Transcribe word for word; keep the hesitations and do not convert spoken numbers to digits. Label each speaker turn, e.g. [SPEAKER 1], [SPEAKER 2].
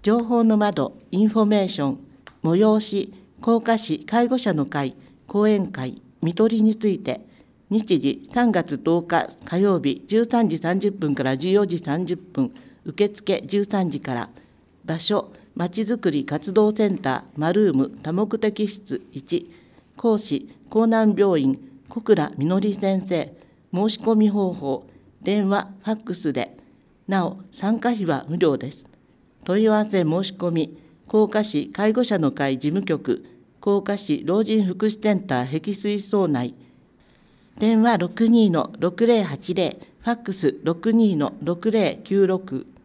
[SPEAKER 1] 情報の窓、インフォメーション、催し、甲賀市介護者の会、講演会、看取りについて、日時さんがつとおか火曜日じゅうさんじさんじゅっぷんからじゅうよじさんじゅっぷん、受付じゅうさんじから、場所、まちづくり活動センター、マルーム多目的室いち、講師、江南病院、小倉みのり先生、申し込み方法、電話、ファックスで、なお、参加費は無料です。問い合わせ申し込み、甲賀市介護者の会事務局、甲賀市老人福祉センター壁水槽内、電話 ろくにーのろくぜろはちぜろ、ファックス ろくにーのろくぜろきゅうろく。